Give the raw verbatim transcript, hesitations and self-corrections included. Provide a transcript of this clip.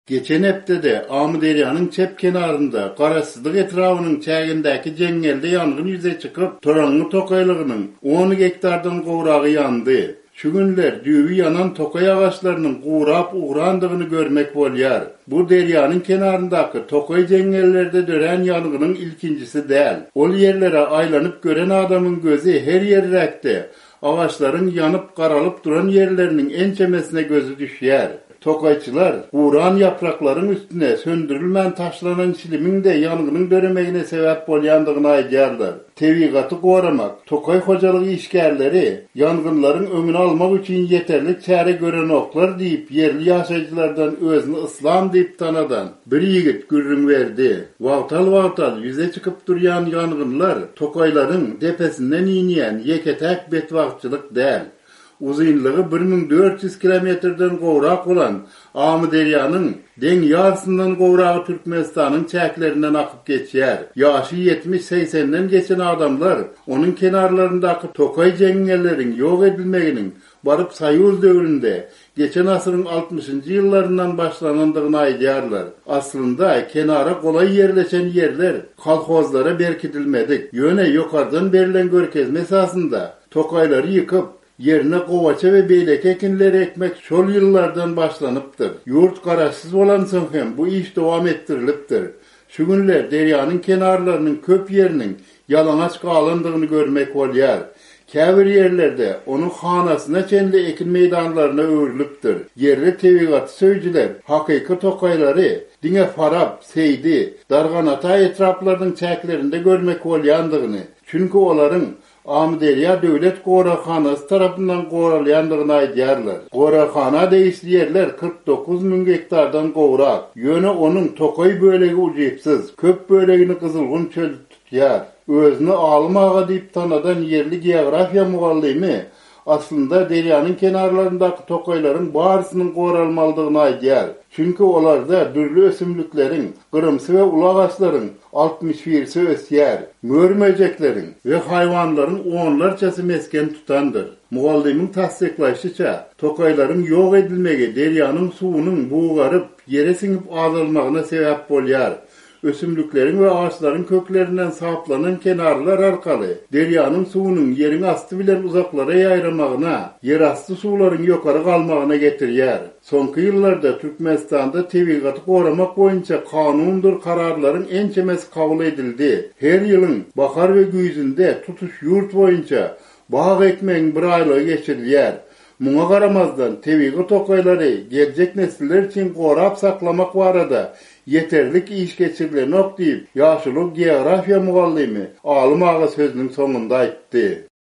Geçen heptede Amuderya'nın çep kenarında Qarasızlık etrafının çägindäki jengelde yangın yüze çıkıp Toranlı tokaylığının on hektardan gowragy yandı. Şu günler düýbi yanan tokay ağaçlarının guurap uğrandygyny görmek bolýar. Bu deryanın kenarındaky tokay jengellerde dören yangının ilkincisi däl. Ol yerlere aylanyp gören adamın gözü her ýerrekde. Ağaçların yanıp karalıp duran yerlerinin en çemesine gözü düşýär. Tokayçılar guuran yaprakların üstüne söndürülmän taşlanan çilimin de yangının döremegine sebep bolýandygyny aýdýarlar. Tebigaty goramak, tokay hojalygy işgärleri yangınların öňüni almak üçin yeterli çäre gören oklar diýip yerli ýaşaýjylardan özüni islam diýip tanadan bir ýigit gürrüň berdi. Wagtal-wagtal yüze çıkıp durýan yangınlar tokaylaryň depesinden ýynýän ýeketäk betwagçylyk däl. Uzunlygy bir ming dört yüz kilometrden gowrak bolan Amuderyanyň deň ýarysyndan gowragy Türkmenistanyň çäklerinden akyp geçýär. Ýaşy yetmiş seksenden geçen adamlar onuň kenarlaryndaky tokay jengelleriň ýok edilmeginiň baryp Soýuz döwründe geçen asyryň altmışynjy ýyllaryndan başlanandygyny aýdýarlar. Aslynda kenara golay ýerleşen ýerler kolhozlara berkitilmedik. Ýöne ýokardan berilen görkezme esasında tokaylary ýykyp yerine kovaça ve beylek ekinleri ekmek şol yıllardan başlanıptır. Yurt kararsız olan hem bu iş devam ettiriliptir. Şu günler deryanın kenarlarının köp yerinin yalanaç kalındığını görmek bolýar. Käbir yerlerde onun hanasına çenli ekin meydanlarına öwrilipdir. Yerli tebigaty söýjiler hakyky tokaylary diňe farap, seydi, darganata etraplarının çäklerinde görmek bolýandygyny. Çünkü olaryň Amuderya Döwlet Gorakhanasy tarapyndan goralýandygyny aýdýarlar. Gorakhana diýişli yerler kırk dokuz ming hektardan gowrak. Ýöne onuň tokay bölegi ujypsyz, köp bölegini Kızılgün çölü tutýar. Özüni almaga diýip tanadan yerli geografiýa mugallimy aslında deryanın kenarlarındaky tokaylaryň barysynyň goralmalydygyny aýdýar. Çünkü olarda dürli ösümlüklerin, gırımsı ve ulagaçların altmış birsi ösýär. Mörmejeklerin ve hayvanların onlarçası mesken tutandır. Mugallimin tasdiklaýşyça, tokaylaryň ýok edilmegi deryanın suwunyň buğaryp yere siňip azalmagyna sebäp bolýar. Ösümlüklerin ve ağaçların köklerinden saplanan kenarlar arkaly deryanın suwunyň yerin asty bilen uzaklara ýaýramagyna, yer asty suwlaryň ýokary galmagyna getirýär. Soňky ýyllarda Türkmenistanda tebigaty goramak boýunça kanundur kararlaryň en çemesi kabul edildi. Her ýylyň bahar we güýzünde tutuş ýurt boýunça bag ekmegiň bir aýlygy geçirilýär. Muňa garamazdan tebigy tokaylary geljek nesiller üçin gorap saklamak barada yeterlik iş geçirilenok diýip ýaşulyk geografiýa mugallimy Alym Ağa sözüniň soňunda aýtdy.